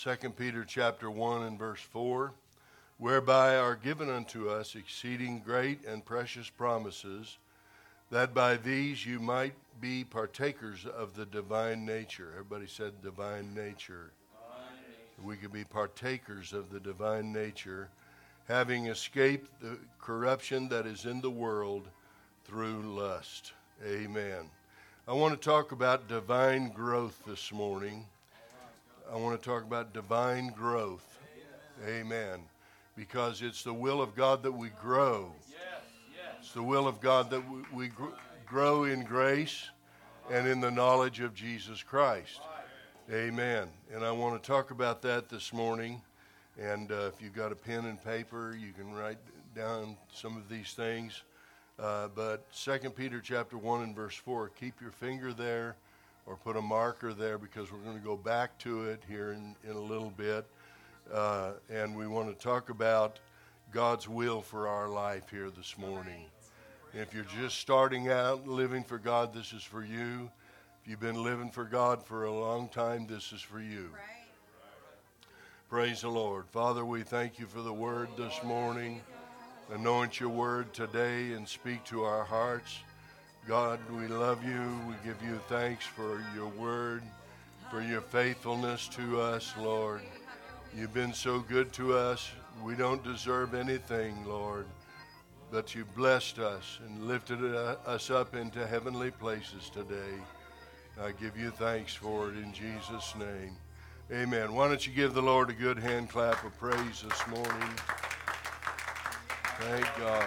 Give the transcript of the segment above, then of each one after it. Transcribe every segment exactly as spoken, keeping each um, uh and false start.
Second Peter chapter one and verse four, whereby are given unto us exceeding great and precious promises, that by these you might be partakers of the divine nature. Everybody said divine nature. Divine nature. We could be partakers of the divine nature, having escaped the corruption that is in the world through lust. Amen. I want to talk about divine growth this morning. I want to talk about divine growth. Amen. Because it's the will of God that we grow. It's the will of God that we, we gr- grow in grace and in the knowledge of Jesus Christ. Amen. And I want to talk about that this morning. And uh, if you've got a pen and paper, you can write down some of these things. Uh, but Second Peter chapter one and verse four, keep your finger there or put a marker there, because we're going to go back to it here in, in a little bit. Uh, and we want to talk about God's will for our life here this morning. If you're just starting out living for God, this is for you. If you've been living for God for a long time, this is for you. Right. Praise the Lord. Father, we thank you for the word this morning. Anoint your word today and speak to our hearts. God, we love you. We give you thanks for your word, for your faithfulness to us, Lord. You've been so good to us. We don't deserve anything, Lord, but you blessed us and lifted us up into heavenly places today. I give you thanks for it in Jesus' name. Amen. Why don't you give the Lord a good hand clap of praise this morning? Thank God.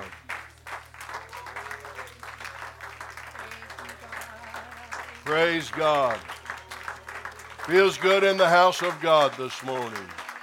Praise God. Feels good in the house of God this morning.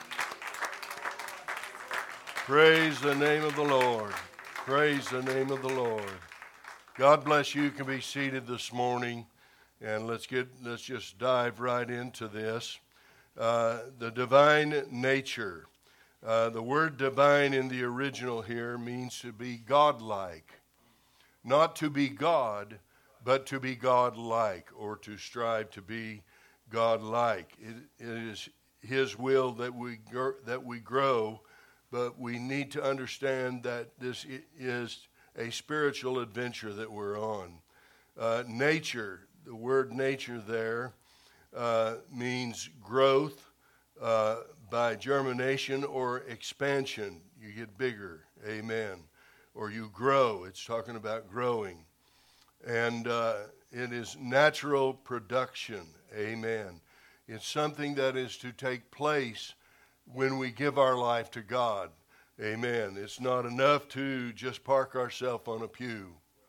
Praise the name of the Lord. Praise the name of the Lord. God bless you. You can be seated this morning, and let's get let's just dive right into this. Uh, the divine nature. Uh, the word divine in the original here means to be godlike, not to be God, but to be God-like, or to strive to be God-like. It, it is His will that we gr- that we grow, but we need to understand that this is a spiritual adventure that we're on. Uh, nature, the word nature there uh, means growth uh, by germination or expansion. You get bigger, amen. Or you grow. It's talking about growing. And uh, it is natural production. Amen. It's something that is to take place when we give our life to God. Amen. It's not enough to just park ourselves on a pew.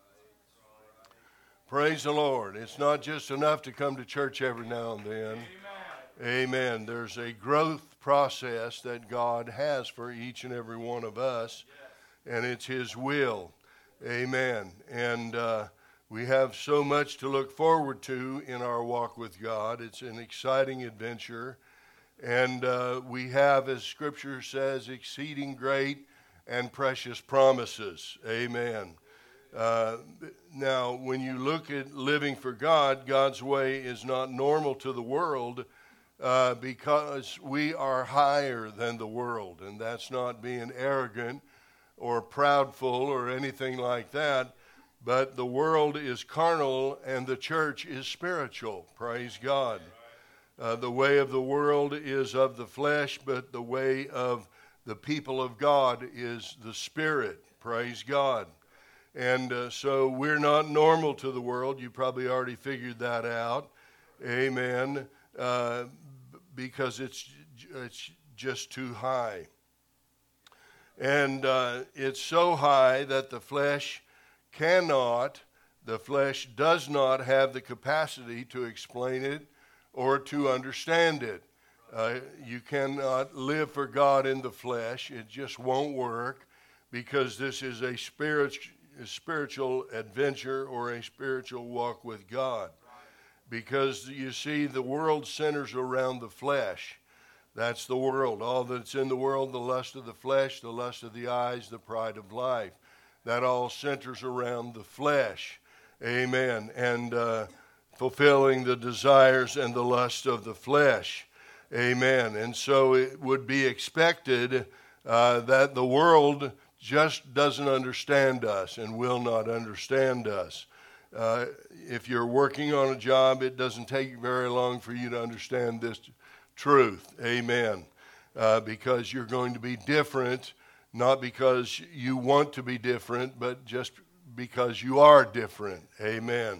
Praise the Lord. It's not just enough to come to church every now and then. Amen. Amen. There's a growth process that God has for each and every one of us, and it's His will. Amen. And uh, we have so much to look forward to in our walk with God. It's an exciting adventure. And uh, we have, as Scripture says, exceeding great and precious promises. Amen. Uh, now, when you look at living for God, God's way is not normal to the world uh, because we are higher than the world. And that's not being arrogant or proudful or anything like that. But the world is carnal and the church is spiritual. Praise God. Uh, the way of the world is of the flesh, but the way of the people of God is the Spirit. Praise God. And uh, so we're not normal to the world. You probably already figured that out. Amen. Uh, because it's, it's just too high. And uh, it's so high that the flesh cannot, the flesh does not have the capacity to explain it or to understand it. Uh, you cannot live for God in the flesh. It just won't work, because this is a spirit, a spiritual adventure or a spiritual walk with God. Because you see, the world centers around the flesh. That's the world. All that's in the world, the lust of the flesh, the lust of the eyes, the pride of life. That all centers around the flesh. Amen. And uh, fulfilling the desires and the lust of the flesh. Amen. And so it would be expected uh, that the world just doesn't understand us and will not understand us. Uh, if you're working on a job, it doesn't take very long for you to understand this truth. Amen. Uh, because you're going to be different, not because you want to be different, but just because you are different. Amen.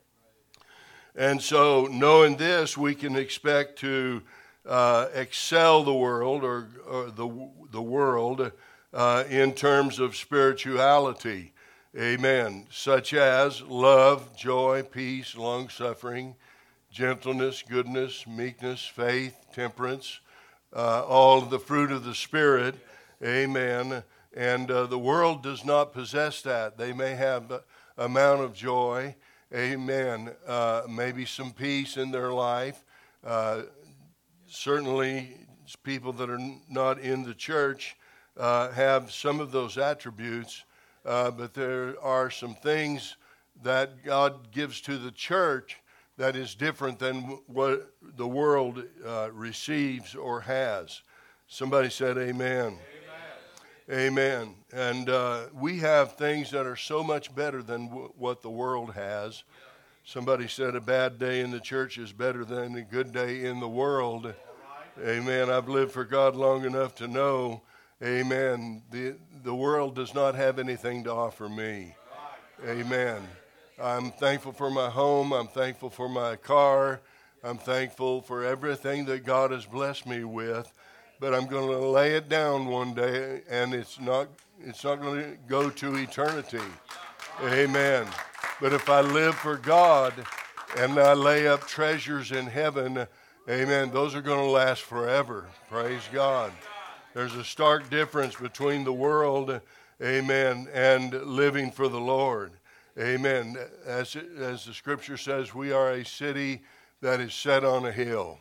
And so knowing this, we can expect to uh, excel the world or, or the, the world uh, in terms of spirituality. Amen. Such as love, joy, peace, long-suffering, gentleness, goodness, meekness, faith, temperance, uh, all of the fruit of the Spirit. Amen. And uh, the world does not possess that. They may have an amount of joy. Amen. Uh, maybe some peace in their life. Uh, certainly, people that are not in the church uh, have some of those attributes. Uh, but there are some things that God gives to the church that is different than w- what the world uh, receives or has. Somebody said amen. Amen. Amen. And uh, we have things that are so much better than w- what the world has. Somebody said a bad day in the church is better than a good day in the world. Amen. I've lived for God long enough to know, amen, the, the world does not have anything to offer me. Amen. I'm thankful for my home. I'm thankful for my car. I'm thankful for everything that God has blessed me with. But I'm going to lay it down one day, and it's not it's not going to go to eternity. Amen. But if I live for God and I lay up treasures in heaven, amen, those are going to last forever. Praise God. There's a stark difference between the world, amen, and living for the Lord. Amen. As, as the scripture says, we are a city that is set on a hill.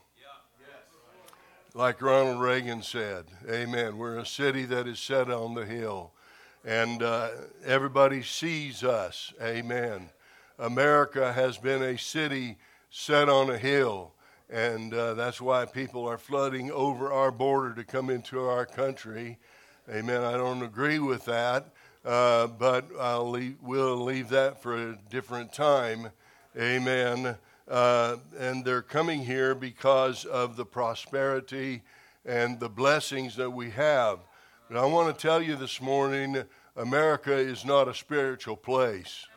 Like Ronald Reagan said, amen. We're a city that is set on the hill. And uh, everybody sees us, amen. America has been a city set on a hill. And uh, that's why people are flooding over our border to come into our country. Amen. I don't agree with that, uh, but I'll leave, we'll leave that for a different time. Amen. Uh, and they're coming here because of the prosperity and the blessings that we have. But I want to tell you this morning, America is not a spiritual place.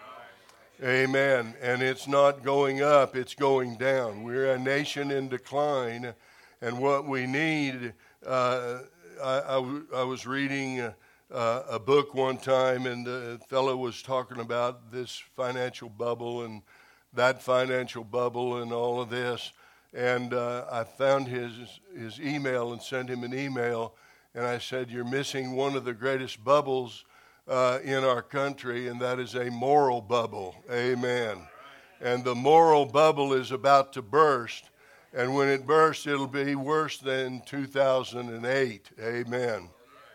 Amen. And it's not going up, it's going down. We're a nation in decline, and what we need, uh, I, I, w- I was reading uh, a book one time, and the fellow was talking about this financial bubble and that financial bubble and all of this. And uh, I found his his email and sent him an email, and I said, you're missing one of the greatest bubbles Uh, in our country, and that is a moral bubble. Amen. And the moral bubble is about to burst, and when it bursts, it'll be worse than two thousand eight. Amen.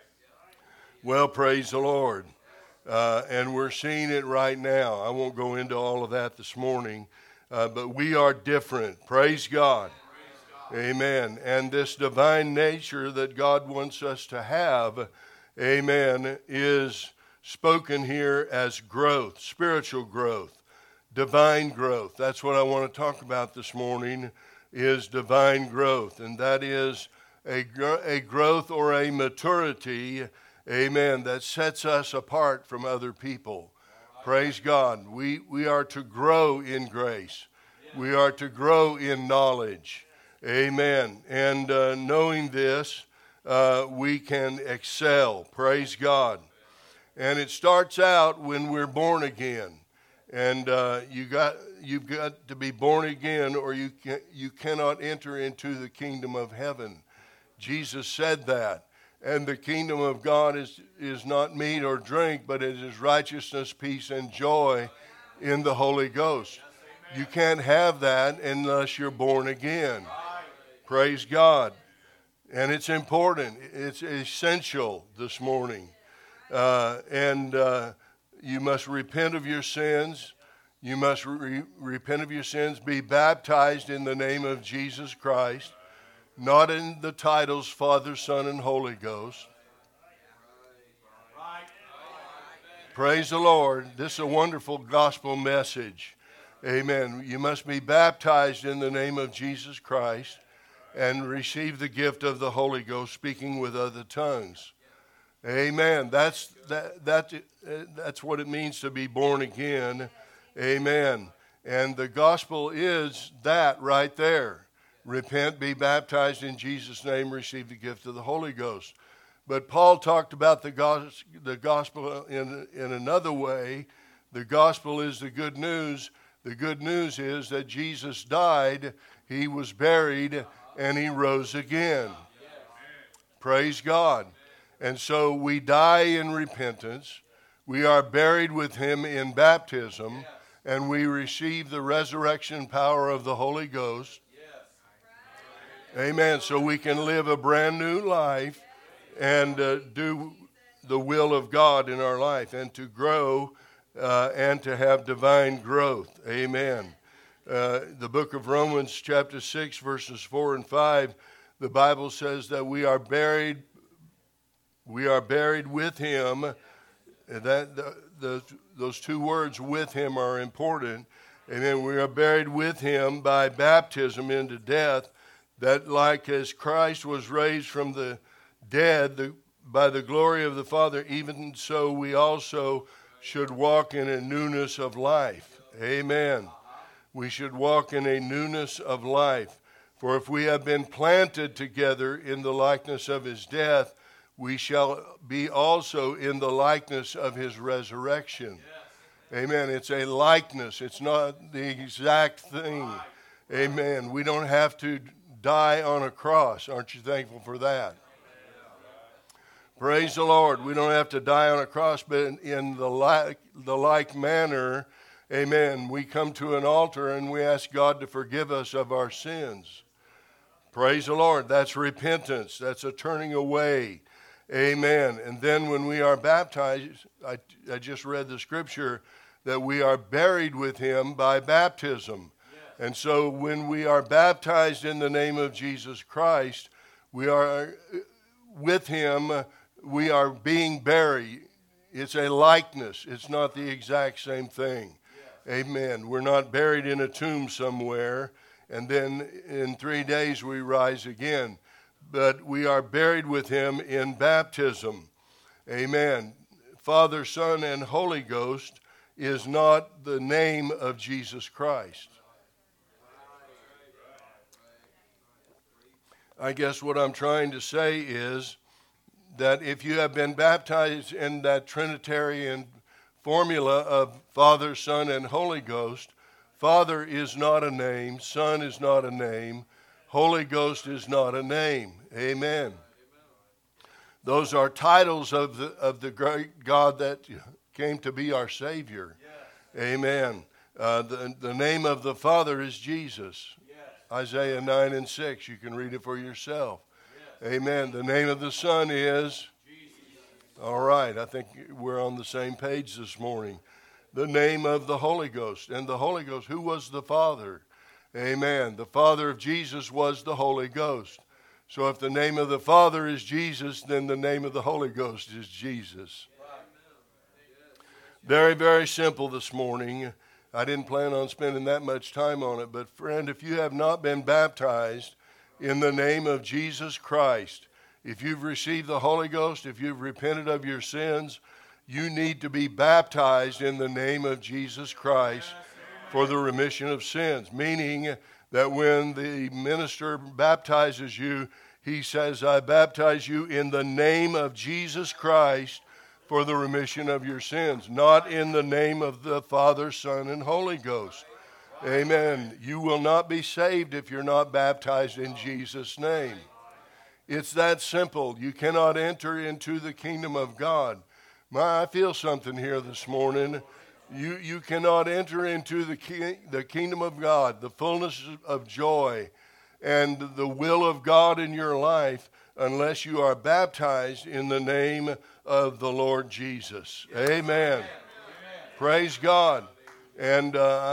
Well, praise the Lord. Uh, and we're seeing it right now. I won't go into all of that this morning, uh, but we are different. Praise God. Amen. And this divine nature that God wants us to have, amen, is spoken here as growth, spiritual growth, divine growth. That's what I want to talk about this morning, is divine growth. And that is a, a growth or a maturity, amen, that sets us apart from other people. Praise God. We, we are to grow in grace. We are to grow in knowledge. Amen. And uh, knowing this, uh, we can excel. Praise God. And it starts out when we're born again. And uh, you got, you've got to be born again, or you, can, you cannot enter into the kingdom of heaven. Jesus said that. And the kingdom of God is, is not meat or drink, but it is righteousness, peace, and joy in the Holy Ghost. You can't have that unless you're born again. Praise God. And it's important. It's essential this morning. Uh, and uh, you must repent of your sins. You must re- repent of your sins, be baptized in the name of Jesus Christ. not in the titles Father, Son, and Holy Ghost. Praise the Lord. This is a wonderful gospel message. Amen. You must be baptized in the name of Jesus Christ and receive the gift of the Holy Ghost, speaking with other tongues. Amen. That's that that that's what it means to be born again. Amen. And the gospel is that right there. Repent, be baptized in Jesus' name, receive the gift of the Holy Ghost. But Paul talked about the gos- the gospel in in another way. The gospel is the good news. The good news is that Jesus died, he was buried, and he rose again. Praise God. And so we die in repentance, we are buried with him in baptism, and we receive the resurrection power of the Holy Ghost. Amen. So we can live a brand new life and uh, do the will of God in our life and to grow uh, and to have divine growth. Amen. Uh, the book of Romans chapter six verses four and five, the Bible says that we are buried We are buried with him. That the, the, those two words, with him, are important. And then we are buried with him by baptism into death, that like as Christ was raised from the dead the, by the glory of the Father, even so we also should walk in a newness of life. Amen. We should walk in a newness of life. For if we have been planted together in the likeness of his death, we shall be also in the likeness of his resurrection. Yes. Amen. It's a likeness. It's not the exact thing. Amen. We don't have to die on a cross. Aren't you thankful for that? Praise the Lord. We don't have to die on a cross, but in, in the like, the like manner, amen, we come to an altar and we ask God to forgive us of our sins. Praise the Lord. That's repentance. That's a turning away. Amen. And then when we are baptized, I, I just read the scripture that we are buried with him by baptism. Yes. And so when we are baptized in the name of Jesus Christ, we are with him, we are being buried. It's a likeness. It's not the exact same thing. Yes. Amen. We're not buried in a tomb somewhere, and then in three days we rise again. But we are buried with him in baptism. Amen. Father, Son, and Holy Ghost is not the name of Jesus Christ. I guess what I'm trying to say is that if you have been baptized in that Trinitarian formula of Father, Son, and Holy Ghost, Father is not a name, Son is not a name, Holy Ghost is not a name. Amen. Those are titles of the of the great God that came to be our Savior. Yes. Amen. Uh, the, the name of the Father is Jesus. Yes. Isaiah nine and six. You can read it for yourself. Yes. Amen. The name of the Son is Jesus. All right. I think we're on the same page this morning. The name of the Holy Ghost. And the Holy Ghost, who was the Father? Amen. The Father of Jesus was the Holy Ghost. So if the name of the Father is Jesus, then the name of the Holy Ghost is Jesus. Very, very simple this morning. I didn't plan on spending that much time on it, but friend, if you have not been baptized in the name of Jesus Christ, if you've received the Holy Ghost, if you've repented of your sins, you need to be baptized in the name of Jesus Christ for the remission of sins, meaning that when the minister baptizes you, he says, I baptize you in the name of Jesus Christ for the remission of your sins, not in the name of the Father, Son, and Holy Ghost. Amen. You will not be saved if you're not baptized in Jesus' name. It's that simple. You cannot enter into the kingdom of God. My, I feel something here this morning. You you cannot enter into the ki- the kingdom of God, the fullness of joy, and the will of God in your life unless you are baptized in the name of the Lord Jesus. Amen. Amen. Praise God. And uh,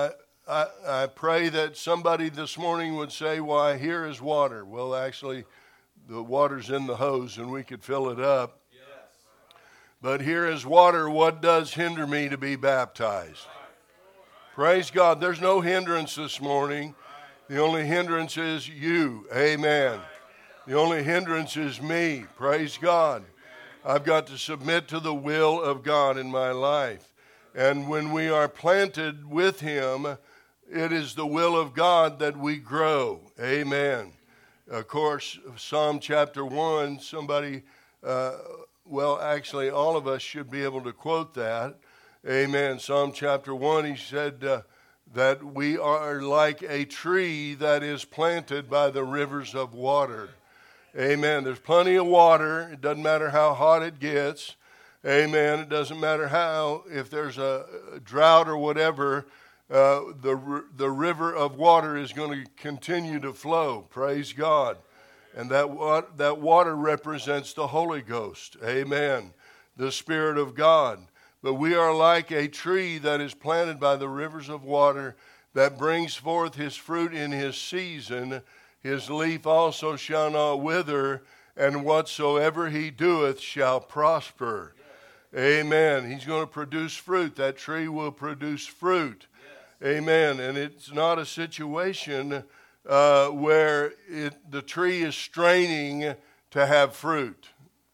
I, I pray that somebody this morning would say, why, here is water. Well, actually, the water's in the hose and we could fill it up. Yes. But here is water. What does hinder me to be baptized? Praise God. There's no hindrance this morning. The only hindrance is you. Amen. The only hindrance is me. Praise God. I've got to submit to the will of God in my life. And when we are planted with Him, it is the will of God that we grow. Amen. Of course, Psalm chapter one, somebody, uh, well, actually, all of us should be able to quote that. Amen. Psalm chapter one, he said uh, that we are like a tree that is planted by the rivers of water. Amen. There's plenty of water. It doesn't matter how hot it gets. Amen. It doesn't matter how, if there's a drought or whatever, uh, the the river of water is going to continue to flow. Praise God. And that, that water represents the Holy Ghost. Amen. The Spirit of God. But we are like a tree that is planted by the rivers of water that brings forth his fruit in his season. His leaf also shall not wither, and whatsoever he doeth shall prosper. Yes. Amen. He's going to produce fruit. That tree will produce fruit. Yes. Amen. And it's not a situation uh, where it, the tree is straining to have fruit.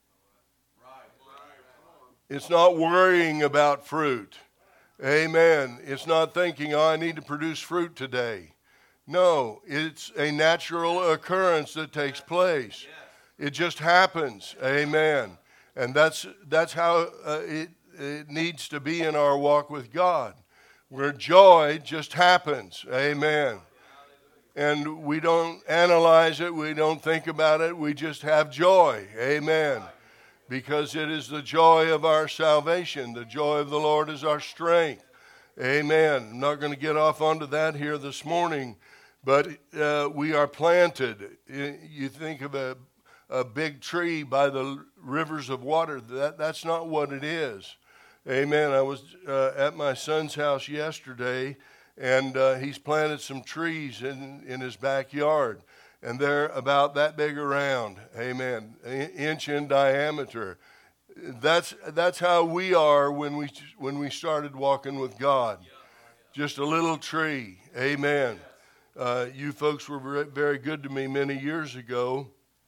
It's not worrying about fruit. Amen. It's not thinking, oh, I need to produce fruit today. No, it's a natural occurrence that takes place. It just happens. Amen. And that's that's how uh, it, it needs to be in our walk with God, where joy just happens. Amen. And we don't analyze it. We don't think about it. We just have joy. Amen. Because it is the joy of our salvation. The joy of the Lord is our strength. Amen. I'm not going to get off onto that here this morning. But uh, we are planted. You think of a, a big tree by the rivers of water. That, that's not what it is. Amen. I was uh, at my son's house yesterday, and uh, he's planted some trees in, in his backyard. And they're about that big around. Amen. An inch in diameter. That's, that's how we are when we, when we started walking with God. Just a little tree. Amen. Uh, you folks were very good to me many years ago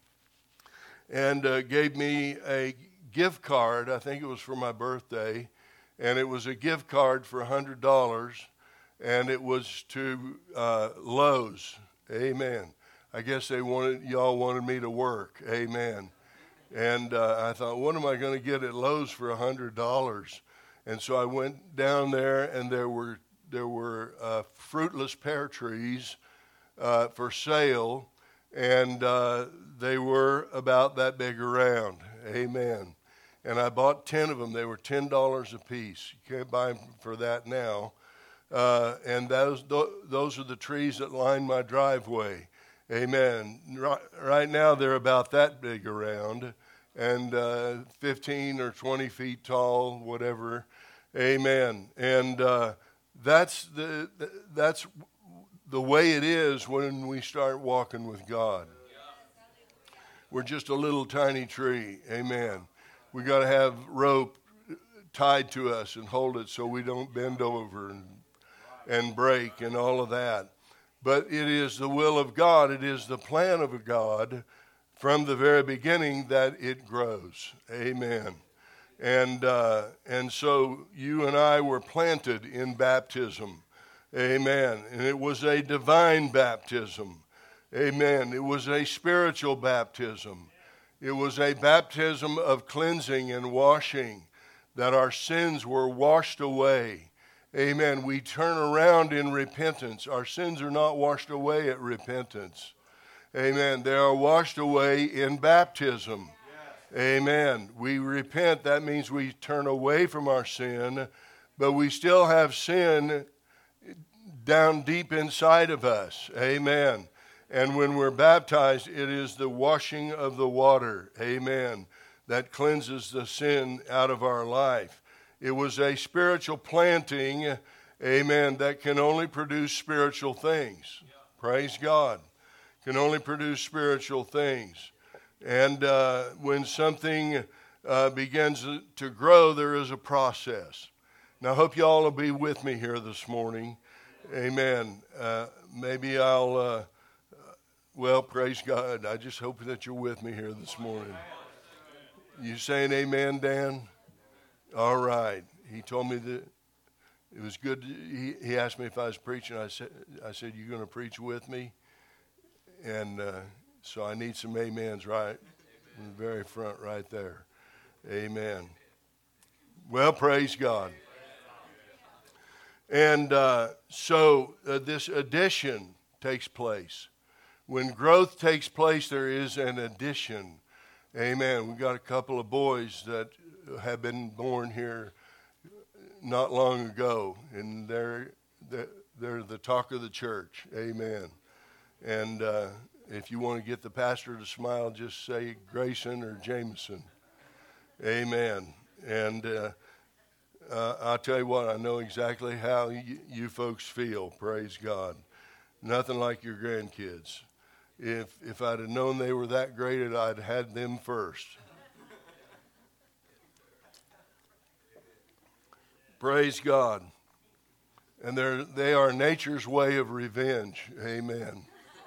and uh, gave me a gift card. I think it was for my birthday, and it was a gift card for one hundred dollars, and it was to uh, Lowe's. Amen. I guess they wanted y'all wanted me to work. Amen. And uh, I thought, what am I going to get at Lowe's for one hundred dollars? And so I went down there, and there were There were uh, fruitless pear trees uh, for sale, and uh, they were about that big around. Amen. And I bought ten of them. They were ten dollars a piece. You can't buy them for that now. Uh, and those those are the trees that line my driveway. Amen. Right, right now they're about that big around, and uh, fifteen or twenty feet tall, whatever. Amen. And uh, That's the that's the way it is when we start walking with God. We're just a little tiny tree. Amen. We got to have rope tied to us and hold it so we don't bend over and and break and all of that. But it is the will of God. It is the plan of God from the very beginning that it grows. Amen. And uh, and so you and I were planted in baptism. Amen. And it was a divine baptism. Amen. It was a spiritual baptism. It was a baptism of cleansing and washing, that our sins were washed away. Amen. We turn around in repentance. Our sins are not washed away at repentance. Amen. They are washed away in baptism. Amen. We repent. That means we turn away from our sin, but we still have sin down deep inside of us. Amen. And when we're baptized, it is the washing of the water. Amen. That cleanses the sin out of our life. It was a spiritual planting, amen, that can only produce spiritual things. Praise God. Can only produce spiritual things. And uh, when something uh, begins to grow, there is a process. Now, I hope you all will be with me here this morning. Amen. Uh, maybe I'll, uh, well, praise God. I just hope that you're with me here this morning. You saying amen, Dan? All right. He told me that it was good. To, he, he asked me if I was preaching. I said, I said, you going to preach with me? And uh, so I need some amens right in the very front right there. Amen. Well, praise God. And uh, so uh, this addition takes place. When growth takes place, there is an addition. Amen. We've got a couple of boys that have been born here not long ago, and they're, they're, they're the talk of the church. Amen. And uh, if you want to get the pastor to smile, just say Grayson or Jameson. Amen. And uh, uh, I'll tell you what, I know exactly how you, you folks feel. Praise God. Nothing like your grandkids. If if I'd have known they were that great, I'd had them first. Praise God. And they're, they are nature's way of revenge. Amen.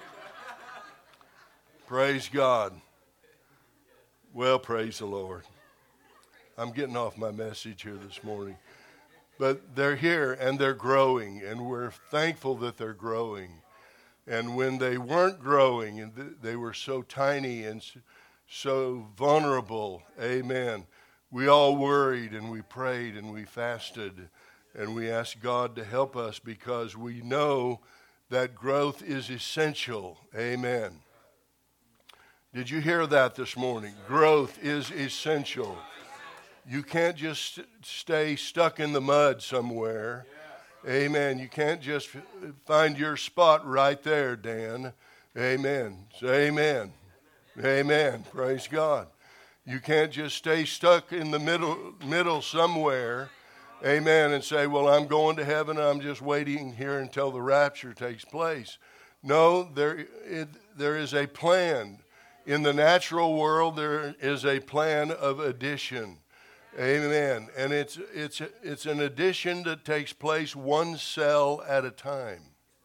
Praise God. Well, praise the Lord. I'm getting off my message here this morning. But they're here and they're growing, and we're thankful that they're growing. And when they weren't growing and th- they were so tiny and so vulnerable, amen, we all worried and we prayed and we fasted and we asked God to help us because we know that growth is essential. Amen. Did you hear that this morning? Growth is essential. You can't just stay stuck in the mud somewhere. Amen. You can't just find your spot right there, Dan. Amen. Say amen. Amen. Praise God. You can't just stay stuck in the middle middle somewhere. Amen. And say, well, I'm going to heaven. I'm just waiting here until the rapture takes place. No, there, it, there is a plan. In the natural world, there is a plan of addition. Amen. And it's it's it's an addition that takes place one cell at a time.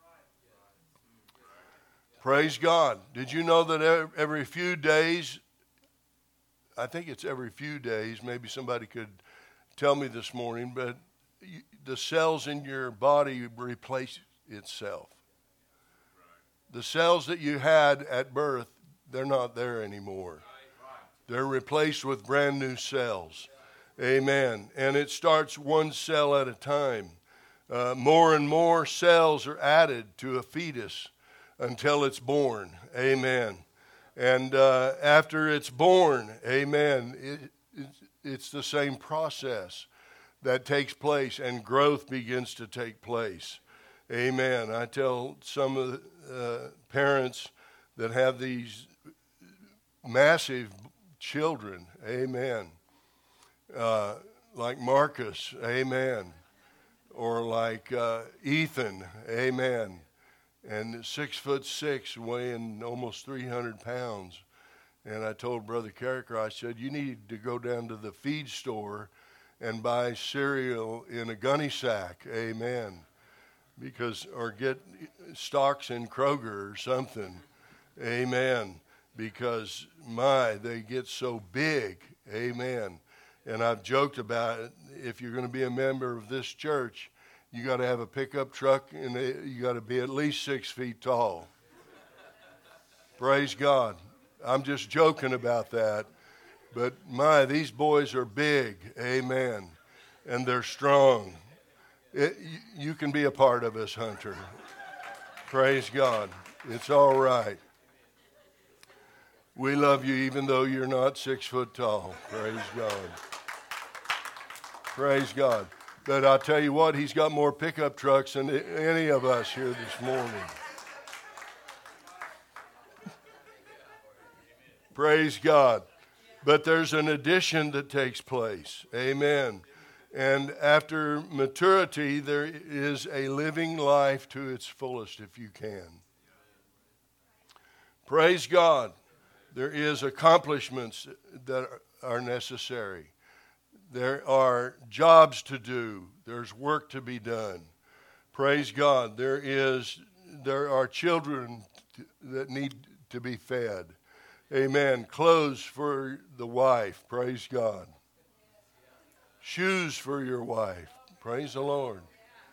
Praise God. Did you know that every few days, I think it's every few days, maybe somebody could tell me this morning, but the cells in your body replace itself. The cells that you had at birth, they're not there anymore. They're replaced with brand new cells. Amen. And it starts one cell at a time. Uh, more and more cells are added to a fetus until it's born. Amen. And uh, after it's born, amen, it, it, it's the same process that takes place, and growth begins to take place. Amen. I tell some of the uh, parents that have these massive children, amen, Uh, like Marcus, amen, or like uh, Ethan, amen, and six foot six, weighing almost three hundred pounds. And I told Brother Carricker, I said, you need to go down to the feed store and buy cereal in a gunny sack, amen, because, or get stocks in Kroger or something, amen, because, my, they get so big, amen. And I've joked about it. If you're going to be a member of this church, you got to have a pickup truck, and you got to be at least six feet tall. Praise God. I'm just joking about that. But my, these boys are big, amen, and they're strong. It, you, you can be a part of us, Hunter. Praise God. It's all right. We love you even though you're not six foot tall. Praise God. Praise God. But I'll tell you what, he's got more pickup trucks than any of us here this morning. Praise God. But there's an addition that takes place. Amen. And after maturity, there is a living life to its fullest if you can. Praise God. There is accomplishments that are necessary. There are jobs to do. There's work to be done. Praise God. There is, there are children that need to be fed. Amen. Clothes for the wife. Praise God. Shoes for your wife. Praise the Lord.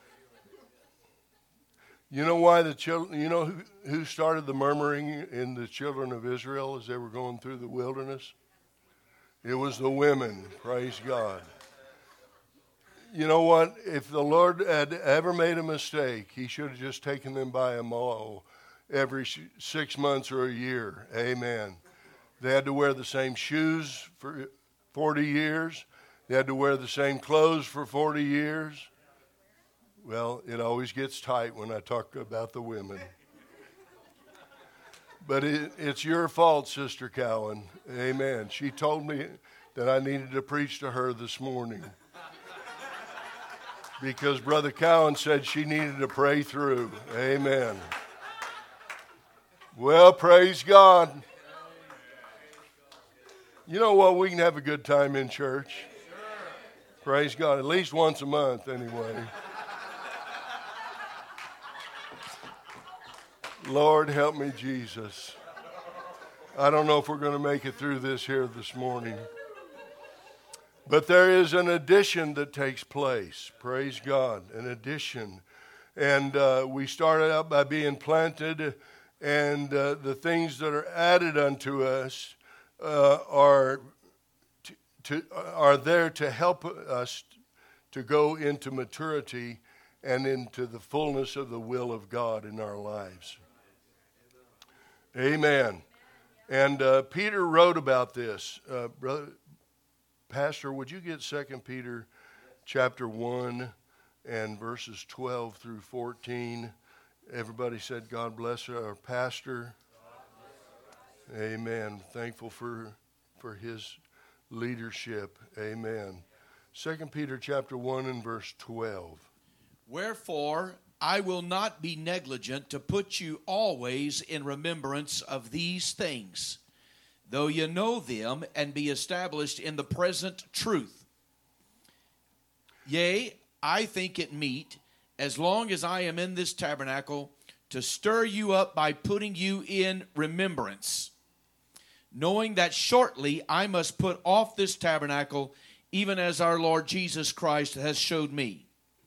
You know why the children, you know who, who started the murmuring in the children of Israel as they were going through the wilderness? It was the women. Praise God. You know what? If the Lord had ever made a mistake, he should have just taken them by a mole every six months or a year. Amen. They had to wear the same shoes for forty years. They had to wear the same clothes for forty years. Well, it always gets tight when I talk about the women. But it, it's your fault, Sister Cowan. Amen. She told me that I needed to preach to her this morning. Because Brother Cowan said she needed to pray through. Amen. Well, praise God. You know what? We can have a good time in church. Praise God. At least once a month, anyway. Lord, help me, Jesus. I don't know if we're going to make it through this here this morning. But there is an addition that takes place. Praise God. An addition. And uh, we started out by being planted, and uh, the things that are added unto us uh, are to, to, are there to help us to go into maturity and into the fullness of the will of God in our lives. Amen. And uh, Peter wrote about this. Uh, brother, Pastor, would you get Second Peter chapter one and verses twelve through fourteen? Everybody said, God bless our pastor. Amen. Thankful for for his leadership. Amen. Second Peter chapter one and verse twelve. Wherefore, I will not be negligent to put you always in remembrance of these things, though you know them and be established in the present truth. Yea, I think it meet, as long as I am in this tabernacle, to stir you up by putting you in remembrance, knowing that shortly I must put off this tabernacle, even as our Lord Jesus Christ has showed me.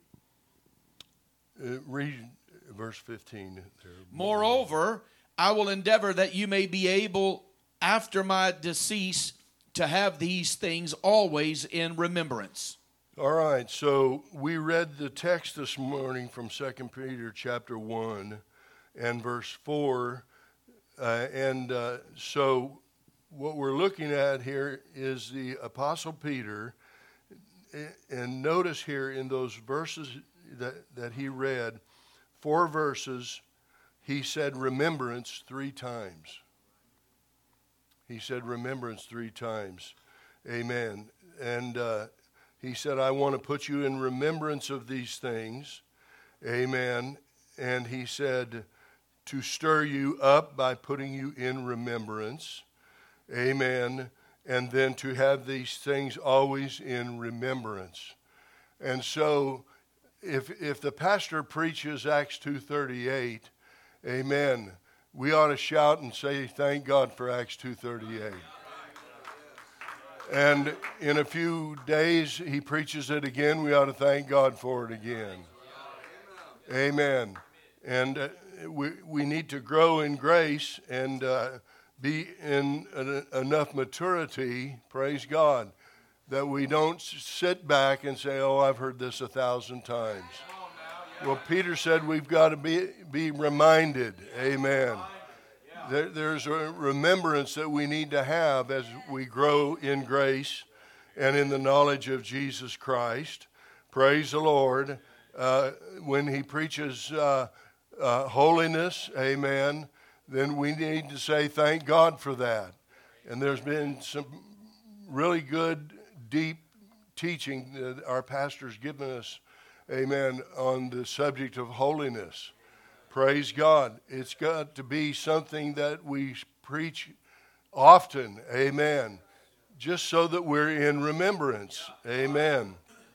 Uh, read verse fifteen. There. Moreover, I will endeavor that you may be able, after my decease, to have these things always in remembrance. All right, so we read the text this morning from Second Peter chapter one and verse four. Uh, and uh, so what we're looking at here is the Apostle Peter. And notice here in those verses that, that he read, four verses, he said remembrance three times. He said remembrance three times. Amen. And uh, he said, I want to put you in remembrance of these things. Amen. And he said, to stir you up by putting you in remembrance. Amen. And then to have these things always in remembrance. And so if if the pastor preaches Acts two thirty-eight, amen, we ought to shout and say, thank God for Acts two thirty-eight. And in a few days, he preaches it again. We ought to thank God for it again. Amen. And uh, we we need to grow in grace and uh, be in an, enough maturity, praise God, that we don't sit back and say, oh, I've heard this a thousand times. Well, Peter said we've got to be, be reminded. Amen. There, there's a remembrance that we need to have as we grow in grace and in the knowledge of Jesus Christ. Praise the Lord. Uh, when he preaches uh, uh, holiness, amen, then we need to say thank God for that. And there's been some really good, deep teaching that our pastor's given us, amen, on the subject of holiness. Praise God. It's got to be something that we preach often, amen, just so that we're in remembrance, amen.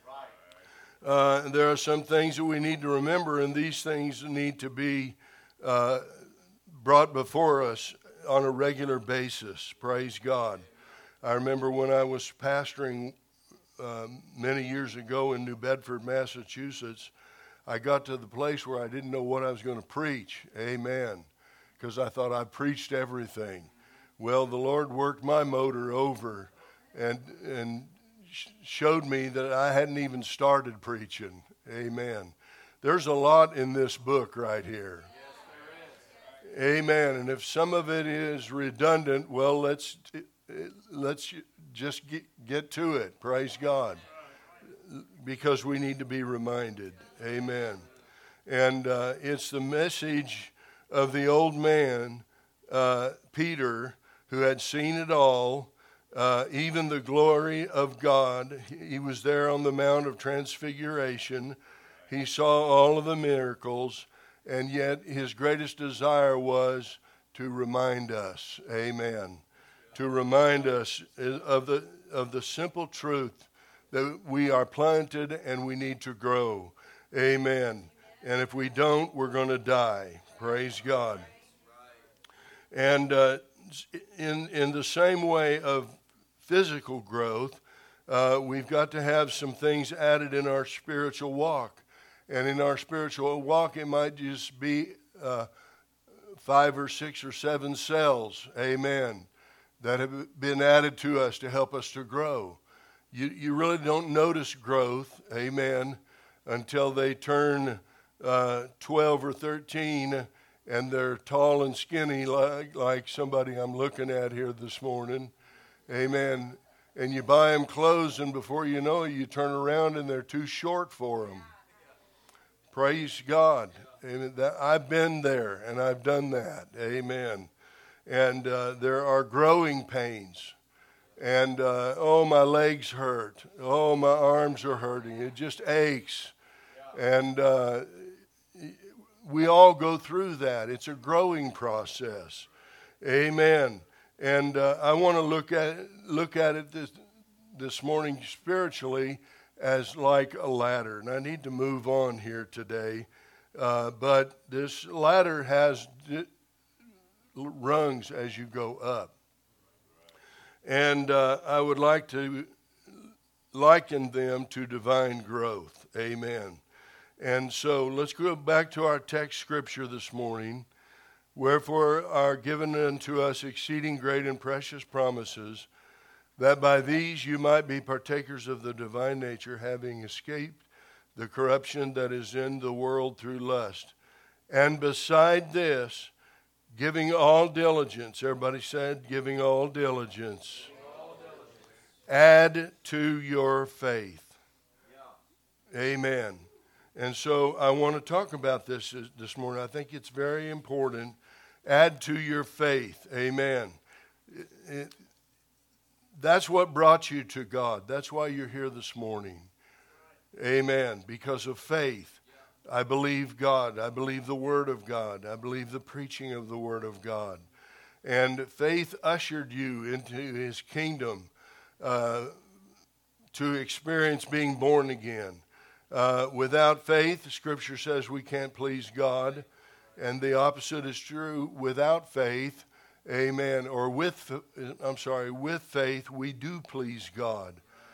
Uh, there are some things that we need to remember, and these things need to be uh, brought before us on a regular basis. Praise God. I remember when I was pastoring uh, many years ago in New Bedford, Massachusetts, I got to the place where I didn't know what I was going to preach. Amen. Because I thought I preached everything. Well, the Lord worked my motor over and and showed me that I hadn't even started preaching. Amen. There's a lot in this book right here. Yes, there is. Amen. And if some of it is redundant, well, let's let's just get, get to it. Praise God. Because we need to be reminded. Amen. And uh, it's the message of the old man, uh, Peter, who had seen it all, uh, even the glory of God. He was there on the Mount of Transfiguration. He saw all of the miracles, and yet his greatest desire was to remind us, amen, to remind us of the of the simple truth that we are planted and we need to grow, amen. And if we don't, we're going to die. Praise God. And uh, in in the same way of physical growth, uh, we've got to have some things added in our spiritual walk. And in our spiritual walk, it might just be uh, five or six or seven cells, amen, that have been added to us to help us to grow. You you really don't notice growth, amen, until they turn uh, twelve or thirteen and they're tall and skinny like, like somebody I'm looking at here this morning, amen. And you buy them clothes, and before you know it, you turn around and they're too short for them. Praise God. And that, I've been there, and I've done that. Amen. And uh, there are growing pains. And, uh, oh, my legs hurt. Oh, my arms are hurting. It just aches. And uh, we all go through that. It's a growing process. Amen. And uh, I want to look at look at it this, this morning spiritually as like a ladder. And I need to move on here today. Uh, but this ladder has di- rungs as you go up. And uh, I would like to liken them to divine growth. Amen. And so let's go back to our text scripture this morning. Wherefore are given unto us exceeding great and precious promises, that by these you might be partakers of the divine nature, having escaped the corruption that is in the world through lust. And beside this, giving all diligence, everybody said, giving all diligence, all diligence. Add to your faith. Yeah. Amen. And so I want to talk about this this morning. I think it's very important. Add to your faith. Amen. It, it, that's what brought you to God. That's why you're here this morning. Amen. Because of faith. I believe God. I believe the Word of God. I believe the preaching of the Word of God. And faith ushered you into His kingdom uh, to experience being born again. Uh, without faith, Scripture says we can't please God. And the opposite is true. Without faith, amen, or with, I'm sorry, with faith, we do please God.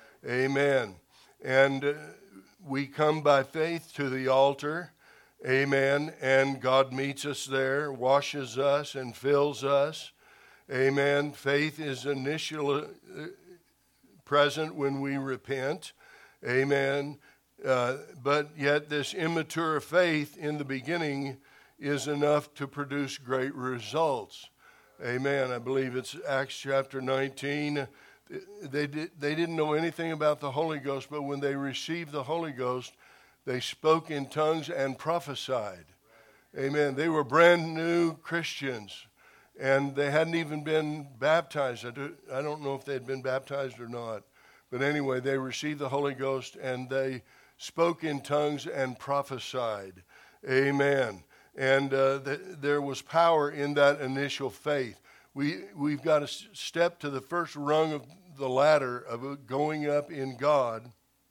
Amen. And uh, we come by faith to the altar. Amen. And God meets us there, washes us, and fills us. Amen. Faith is initially uh, present when we repent. Amen. Uh, but yet this immature faith in the beginning is enough to produce great results. Amen. I believe it's Acts chapter nineteen. They, did, they didn't know anything about the Holy Ghost, but when they received the Holy Ghost, they spoke in tongues and prophesied. Amen. They were brand new Christians, and they hadn't even been baptized. I, do, I don't know if they had been baptized or not. But anyway, they received the Holy Ghost and they spoke in tongues and prophesied. Amen. And uh, th- there was power in that initial faith. We, we've got to s- step to the first rung of the ladder of going up in God.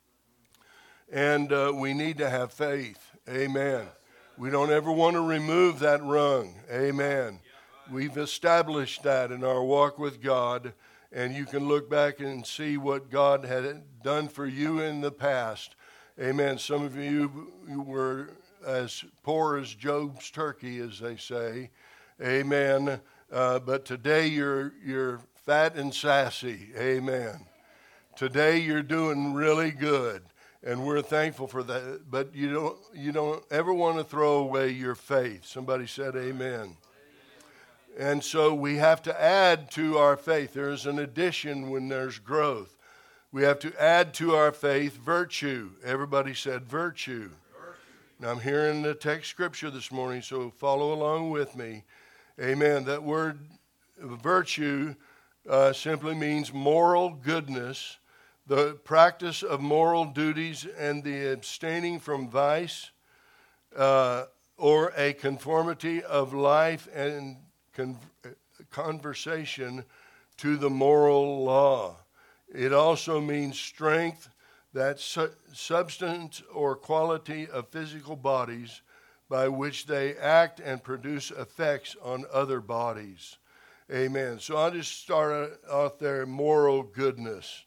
And uh, we need to have faith. Amen. We don't ever want to remove that rung. Amen. We've established that in our walk with God. And you can look back and see what God had done for you in the past. Amen. Some of you were as poor as Job's turkey, as they say. Amen. Uh, but today you're you're fat and sassy. Amen. Today you're doing really good, and we're thankful for that. But you don't you don't ever want to throw away your faith. Somebody said amen. And so we have to add to our faith. There is an addition when there's growth. We have to add to our faith virtue. Everybody said virtue. virtue. Now I'm hearing the text scripture this morning, so follow along with me. Amen. That word virtue uh, simply means moral goodness, the practice of moral duties and the abstaining from vice, uh, or a conformity of life and Con- conversation to the moral law. It also means strength, that su- substance or quality of physical bodies by which they act and produce effects on other bodies. Amen. So I'll just start off there, moral goodness.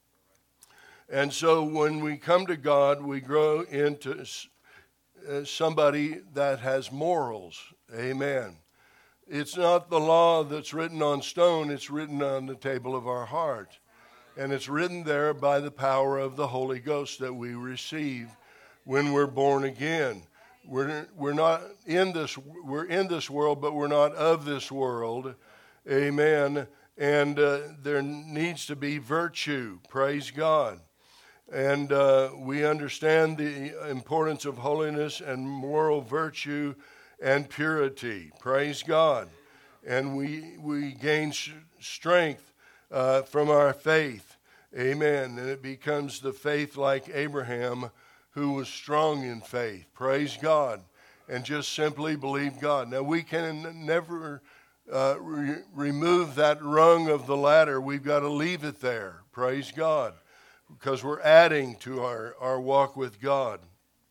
And so when we come to God, we grow into uh, somebody that has morals. Amen. It's not the law that's written on stone, it's written on the table of our heart. And it's written there by the power of the Holy Ghost that we receive when we're born again. We're we're not in this we're in this world, but we're not of this world. Amen. And uh, there needs to be virtue. Praise God. And uh, we understand the importance of holiness and moral virtue and purity. Praise God. And we we gain sh- strength uh, from our faith. Amen. And it becomes the faith like Abraham, who was strong in faith. Praise God. And just simply believe God. Now we can never uh, re- remove that rung of the ladder. We've got to leave it there. Praise God. Because we're adding to our, our walk with God.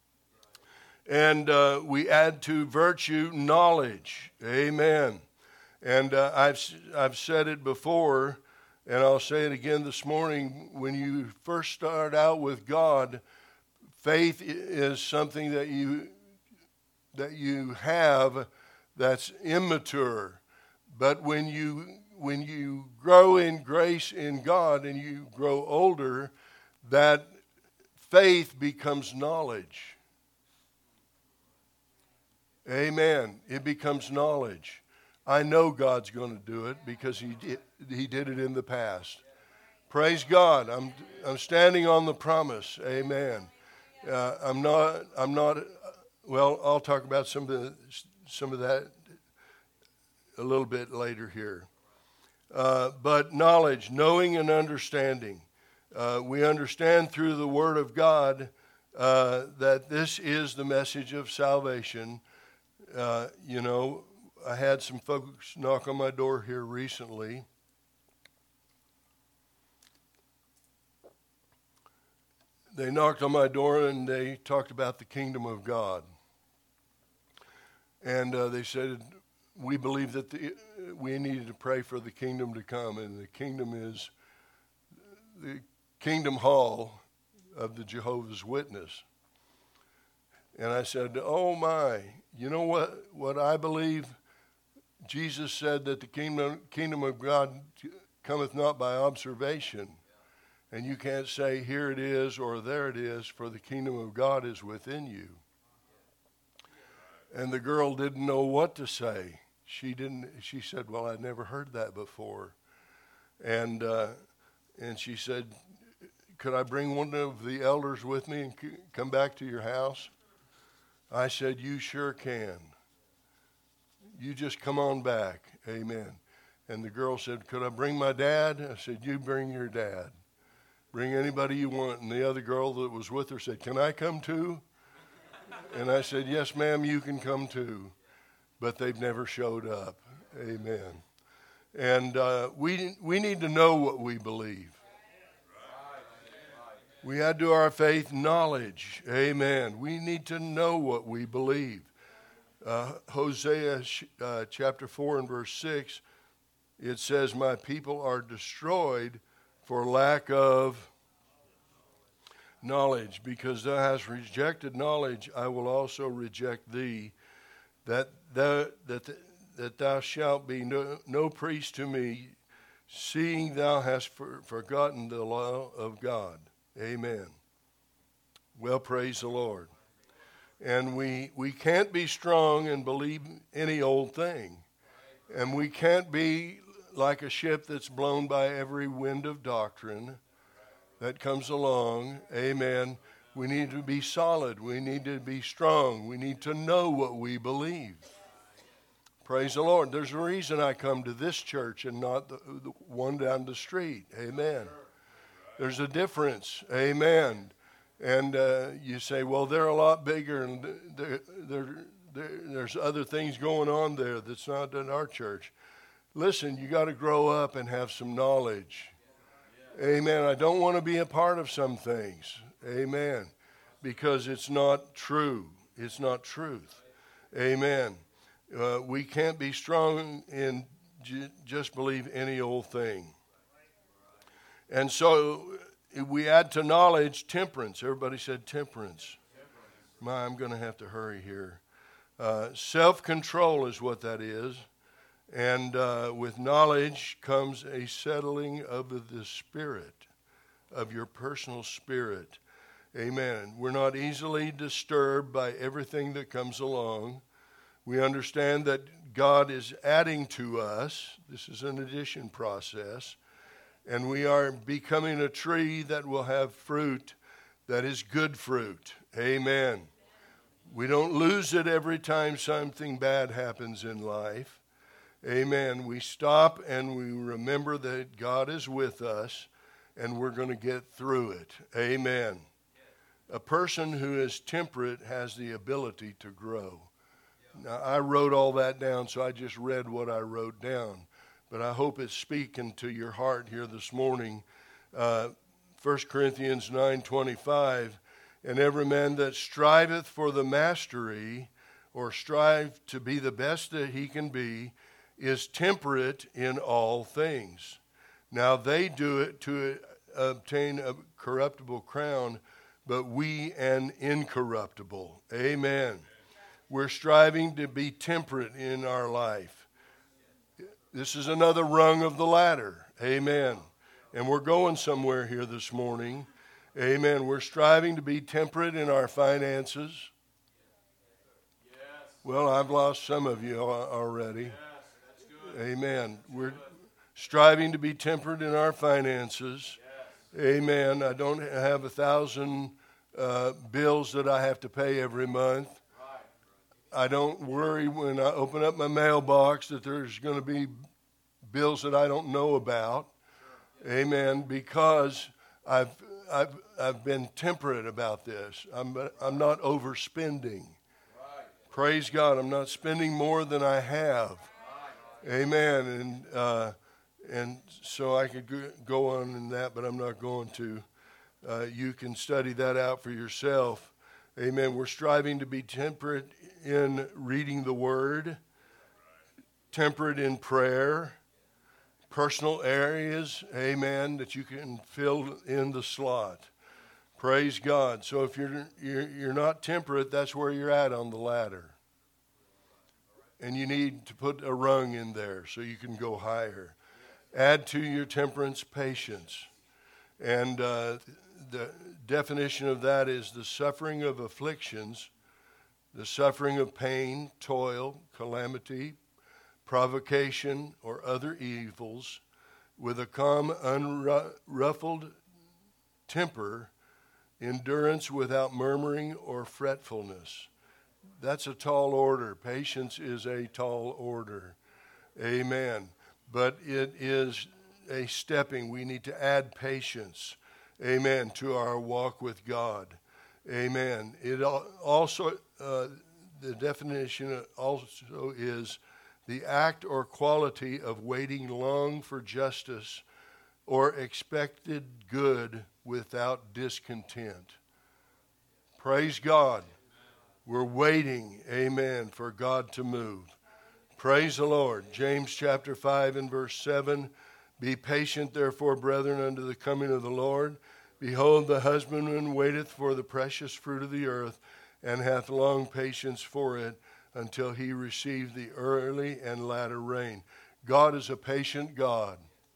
And uh, we add to virtue knowledge. Amen. And uh, I've I've said it before, and I'll say it again this morning. When you first start out with God, faith is something that you that you have that's immature. But when you when you grow in grace in God and you grow older, that faith becomes knowledge. Amen. It becomes knowledge. I know God's going to do it because he did, he did it in the past. Praise God. I'm I'm standing on the promise. Amen. Uh, I'm not I'm not well, I'll talk about some of the some of that a little bit later here. Uh, but knowledge, knowing and understanding. Uh, we understand through the Word of God uh, that this is the message of salvation. Uh, you know, I had some folks knock on my door here recently. They knocked on my door and they talked about the kingdom of God. And uh, they said, we believe that the, we needed to pray for the kingdom to come. And the kingdom is the Kingdom Hall of the Jehovah's Witness. And I said, oh my, you know what, what I believe? Jesus said that the kingdom, kingdom of God cometh not by observation. And you can't say here it is or there it is, for the kingdom of God is within you. And the girl didn't know what to say. She didn't. She said, well, I'd never heard that before. And uh, and she said, could I bring one of the elders with me and c- come back to your house? I said, you sure can. You just come on back. Amen. And the girl said, could I bring my dad? I said, you bring your dad. Bring anybody you want. And the other girl that was with her said, can I come too? And I said, yes, ma'am, you can come too. But they've never showed up. Amen. And uh, we we need to know what we believe. We add to our faith knowledge. Amen. We need to know what we believe. Uh, Hosea uh, chapter four and verse six, it says, my people are destroyed for lack of knowledge. Because thou hast rejected knowledge, I will also reject thee, that thou, that, that thou shalt be no, no priest to me, seeing thou hast for, forgotten the law of God. Amen. Well, praise the Lord. And we we can't be strong and believe any old thing. And we can't be like a ship that's blown by every wind of doctrine that comes along. Amen. We need to be solid. We need to be strong. We need to know what we believe. Praise the Lord. There's a reason I come to this church and not the, the one down the street. Amen. There's a difference. Amen. And uh, you say, well, they're a lot bigger, and they're, they're, they're, there's other things going on there that's not in our church. Listen, you got to grow up and have some knowledge. Amen. I don't want to be a part of some things. Amen. Because it's not true. It's not truth. Amen. Uh, we can't be strong and j- just believe any old thing. And so we add to knowledge temperance. Everybody said temperance. My, I'm going to have to hurry here. Uh, self-control is what that is. And uh, with knowledge comes a settling of the spirit, of your personal spirit. Amen. We're not easily disturbed by everything that comes along. We understand that God is adding to us. This is an addition process. And we are becoming a tree that will have fruit that is good fruit. Amen. We don't lose it every time something bad happens in life. Amen. We stop and we remember that God is with us and we're going to get through it. Amen. A person who is temperate has the ability to grow. Now, I wrote all that down, so I just read what I wrote down. But I hope it's speaking to your heart here this morning. Uh, First Corinthians nine twenty-five, and every man that striveth for the mastery, or strive to be the best that he can be, is temperate in all things. Now they do it to obtain a corruptible crown, but we an incorruptible. Amen. We're striving to be temperate in our life. This is another rung of the ladder. Amen. And we're going somewhere here this morning. Amen. We're striving to be temperate in our finances. Yes. Well, I've lost some of you already. Yes, that's good. Amen. We're striving to be temperate in our finances. Yes. Amen. I don't have a thousand uh, bills that I have to pay every month. I don't worry when I open up my mailbox that there's going to be bills that I don't know about. Sure. Amen. Because I've I've I've been temperate about this. I'm I'm not overspending. Right. Praise God. I'm not spending more than I have. Right. Amen. And uh, and so I could go on in that, but I'm not going to. Uh, you can study that out for yourself. Amen. We're striving to be temperate in reading the Word, temperate in prayer, personal areas, amen, that you can fill in the slot. Praise God. So if you're, you're, you're not temperate, that's where you're at on the ladder. And you need to put a rung in there so you can go higher. Add to your temperance patience. And uh, the definition of that is the suffering of afflictions, the suffering of pain, toil, calamity, provocation, or other evils, with a calm, unruffled temper, endurance without murmuring or fretfulness. That's a tall order. Patience is a tall order. Amen. But it is a stepping. We need to add patience. amen, to our walk with God. Amen. It also, uh, the definition also is the act or quality of waiting long for justice or expected good without discontent. Praise God. We're waiting, amen, for God to move. Praise the Lord. James chapter five and verse seven. Be patient, therefore, brethren, unto the coming of the Lord. Behold, the husbandman waiteth for the precious fruit of the earth, and hath long patience for it, until he receive the early and latter rain. God is a patient God.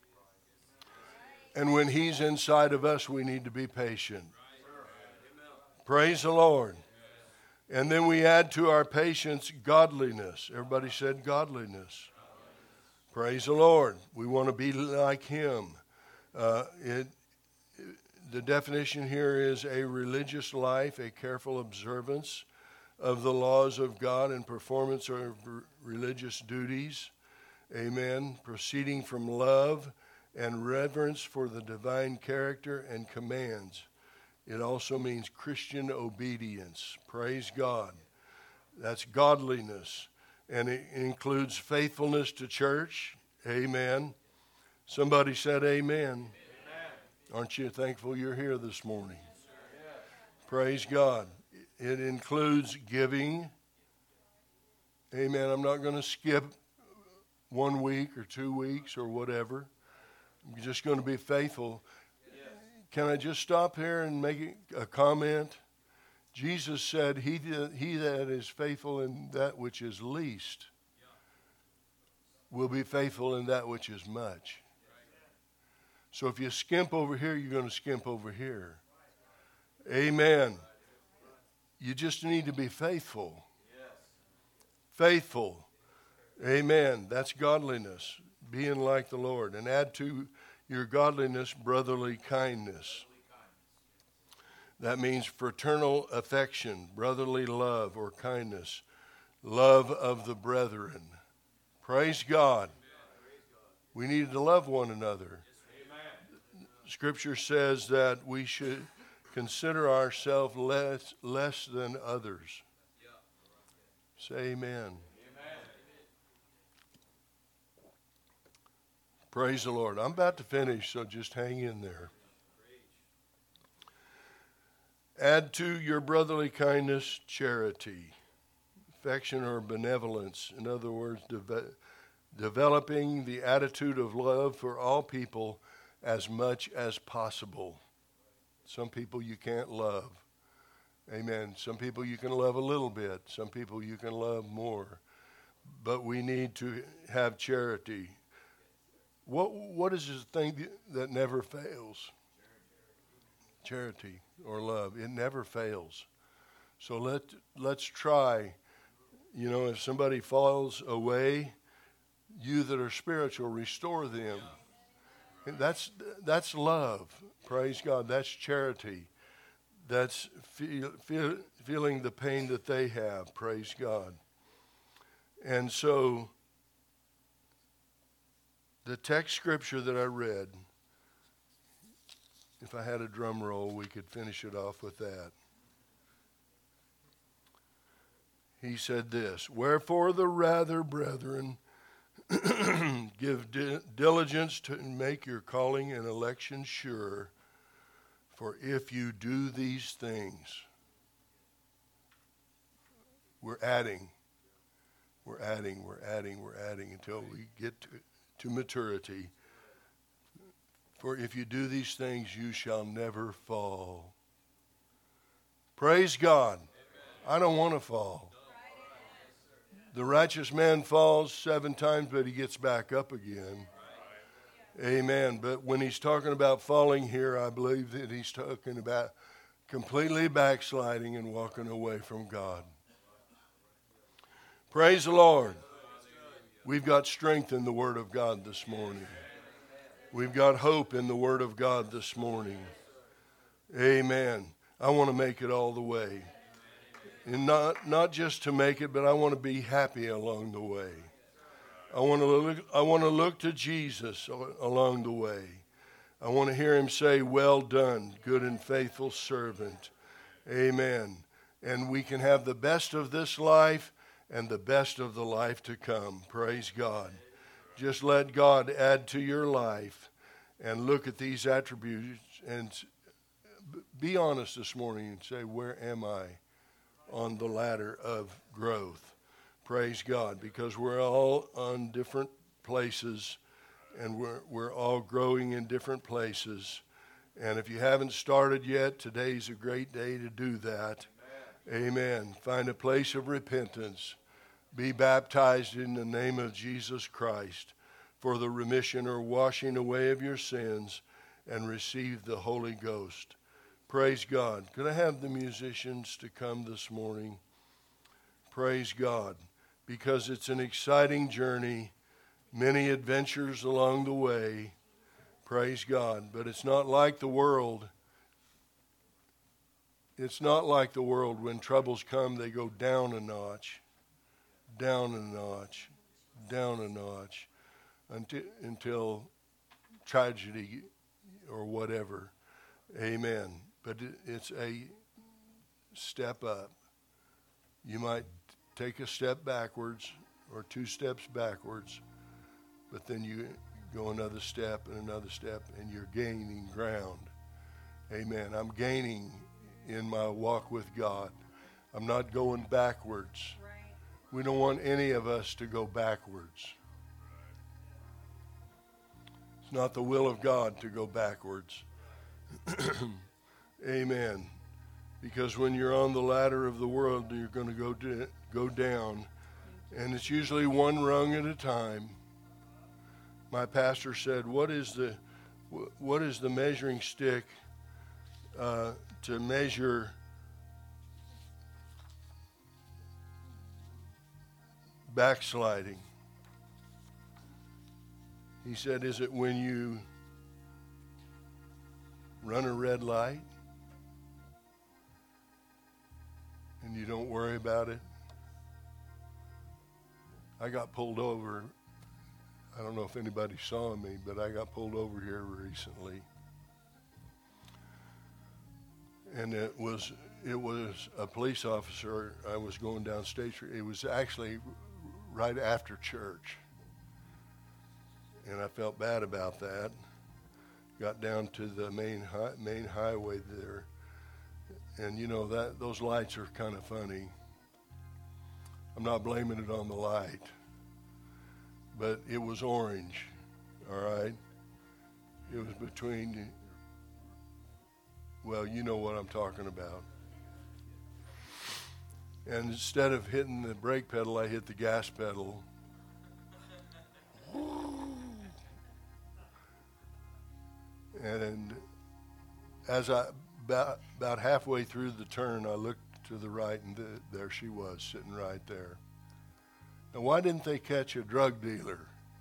And when he's inside of us, we need to be patient. Praise the Lord. And then we add to our patience godliness. Everybody said godliness. Praise the Lord. We want to be like him. Uh, it, the definition here is a religious life, a careful observance of the laws of God and performance of religious duties. Amen. Proceeding from love and reverence for the divine character and commands. It also means Christian obedience. Praise God. That's godliness. And it includes faithfulness to church. Amen. Somebody said amen. Amen. Aren't you thankful you're here this morning? Yes. Praise God. It includes giving. Amen. I'm not going to skip one week or two weeks or whatever. I'm just going to be faithful. Yes. Can I just stop here and make a comment? Jesus said, he that, he that is faithful in that which is least will be faithful in that which is much. So if you skimp over here, you're going to skimp over here. Amen. You just need to be faithful. Faithful. Amen. That's godliness, being like the Lord. And add to your godliness brotherly kindness. That means fraternal affection, brotherly love or kindness, love of the brethren. Praise God. We need to love one another. Scripture says that we should consider ourselves less, less than others. Say amen. Praise the Lord. I'm about to finish, so just hang in there. Add to your brotherly kindness charity, affection or benevolence. In other words, de- developing the attitude of love for all people as much as possible. Some people you can't love. Amen. Some people you can love a little bit. Some people you can love more. But we need to have charity. What What is the thing that never fails? Charity or love. It never fails. So let, let's try. You know, if somebody falls away, you that are spiritual, restore them. That's that's love. Praise God. That's charity. That's feel, feel, feeling the pain that they have. Praise God. And so the text scripture that I read, if I had a drum roll, we could finish it off with that. He said this, wherefore the rather, brethren, give di- diligence to make your calling and election sure, for if you do these things, we're adding, we're adding, we're adding, we're adding until we get to, to maturity. For if you do these things, you shall never fall. Praise God. Amen. I don't want to fall. The righteous man falls seven times, but he gets back up again. Amen. But when he's talking about falling here, I believe that he's talking about completely backsliding and walking away from God. Praise the Lord. We've got strength in the Word of God this morning. We've got hope in the Word of God this morning. Amen. I want to make it all the way. And not, not just to make it, but I want to be happy along the way. I want to look, I want to look to Jesus along the way. I want to hear him say, well done, good and faithful servant. Amen. And we can have the best of this life and the best of the life to come. Praise God. Just let God add to your life and look at these attributes and be honest this morning and say, where am I on the ladder of growth? Praise God, because we're all on different places and we're, we're all growing in different places. And if you haven't started yet, today's a great day to do that. Amen. Amen. Find a place of repentance. Be baptized in the name of Jesus Christ for the remission or washing away of your sins and receive the Holy Ghost. Praise God. Could I have the musicians to come this morning? Praise God. Because it's an exciting journey, many adventures along the way. Praise God. But it's not like the world. It's not like the world. When troubles come, they go down a notch, down a notch, down a notch, until, until tragedy or whatever. Amen. But it, it's a step up. You might take a step backwards or two steps backwards, but then you go another step and another step, and you're gaining ground. Amen. I'm gaining in my walk with God. I'm not going backwards. Right. We don't want any of us to go backwards. It's not the will of God to go backwards. Amen. Because when you're on the ladder of the world, you're going to go to, go down, and it's usually one rung at a time. My pastor said, "What is the, what is the measuring stick uh, to measure backsliding?" He said, "Is it when you run a red light and you don't worry about it?" I got pulled over. I don't know if anybody saw me, but I got pulled over here recently. And it was it was a police officer. I was going down State Street. It was actually right after church. And I felt bad about that. Got down to the main hi- main highway there. And you know that those lights are kind of funny. I'm not blaming it on the light. But it was orange, all right? It was between, well, you know what I'm talking about. And instead of hitting the brake pedal, I hit the gas pedal. And as I, about, about halfway through the turn, I looked to the right, and the, there she was, sitting right there. Now, why didn't they catch a drug dealer?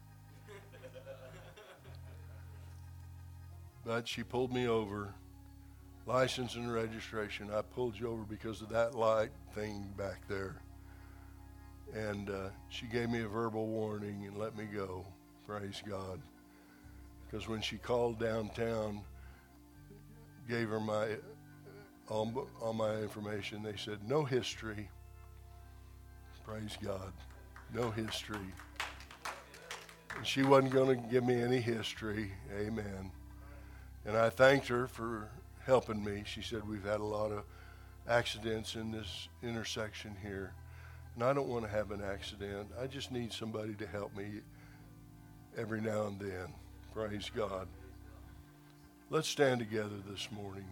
But she pulled me over, license and registration. I pulled you over because of that light thing back there. And uh, she gave me a verbal warning and let me go. Praise God. Because when she called downtown, gave her my all, all my information, they said, no history. Praise God. No history. And she wasn't going to give me any history. Amen. And I thanked her for helping me. She said, we've had a lot of accidents in this intersection here. And I don't want to have an accident. I just need somebody to help me every now and then. Praise God. Let's stand together this morning.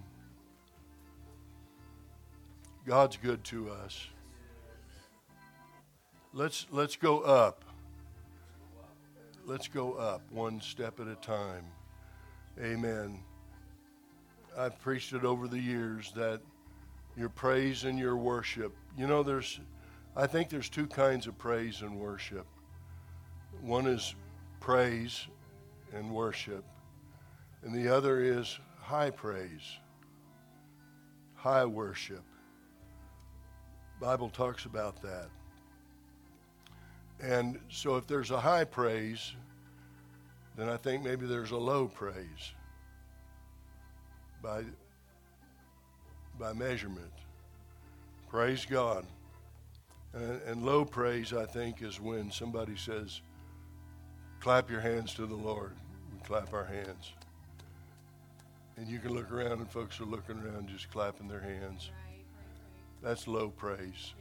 God's good to us. Let's let's go up. Let's go up one step at a time. Amen. I've preached it over the years that your praise and your worship. You know, there's, I think there's two kinds of praise and worship. One is praise and worship, and the other is high praise, high worship. Bible talks about that. And so if there's a high praise, then I think maybe there's a low praise. by, by measurement. Praise God. And, and low praise, I think, is when somebody says, clap your hands to the Lord. We clap our hands. And you can look around and folks are looking around just clapping their hands. That's low praise.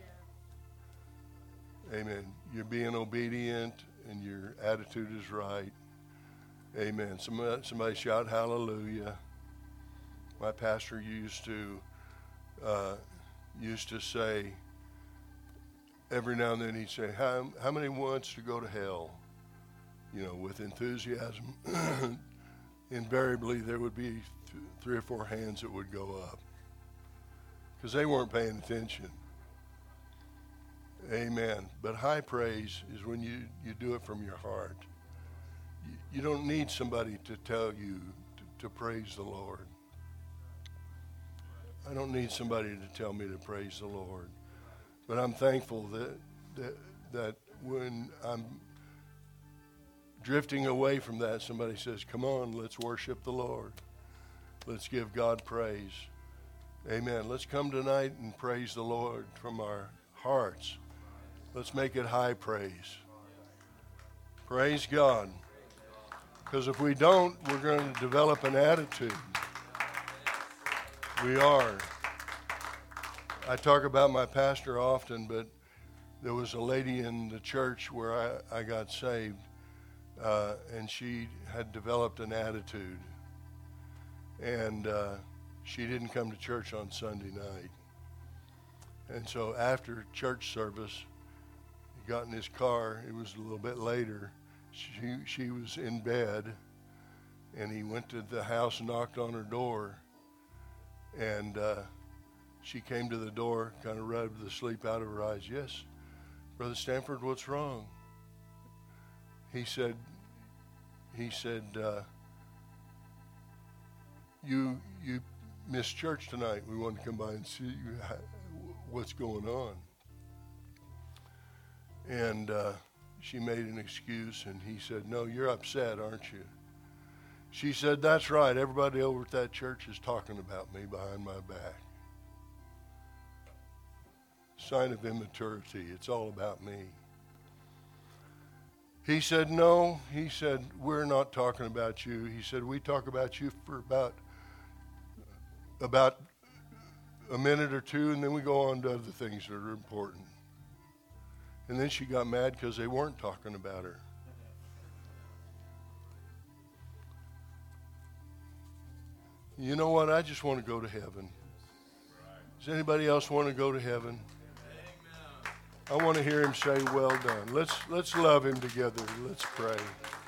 Amen. You're being obedient and your attitude is right. Amen. Somebody, somebody shout hallelujah. My pastor used to uh, used to say, every now and then he'd say, how, how many wants to go to hell? You know, with enthusiasm. Invariably there would be th- three or four hands that would go up because they weren't paying attention. Amen. But high praise is when you, you do it from your heart. You, you don't need somebody to tell you to, to praise the Lord. I don't need somebody to tell me to praise the Lord. But I'm thankful that that, that when I'm drifting away from that, somebody says, come on, let's worship the Lord. Let's give God praise. Amen. Let's come tonight and praise the Lord from our hearts. Let's make it high praise. Praise God. Because if we don't, we're going to develop an attitude. We are. I talk about my pastor often, but there was a lady in the church where I, I got saved, uh, and she had developed an attitude. And uh, she didn't come to church on Sunday night. And so after church service, he got in his car. It was a little bit later. She, she was in bed, and he went to the house and knocked on her door. And uh, she came to the door, kind of rubbed the sleep out of her eyes. Yes, Brother Stanford, what's wrong? He said, he said, uh, you you missed church tonight. We wanted to come by and see you, what's going on. And uh, she made an excuse, and he said, no, you're upset, aren't you? She said, that's right. Everybody over at that church is talking about me behind my back. Sign of immaturity. It's all about me. He said, no. He said, we're not talking about you. He said, we talk about you for about, about a minute or two, and then we go on to other things that are important. And then she got mad because they weren't talking about her. You know what? I just want to go to heaven. Does anybody else want to go to heaven? I want to hear him say, well done. Let's let's love him together. Let's pray.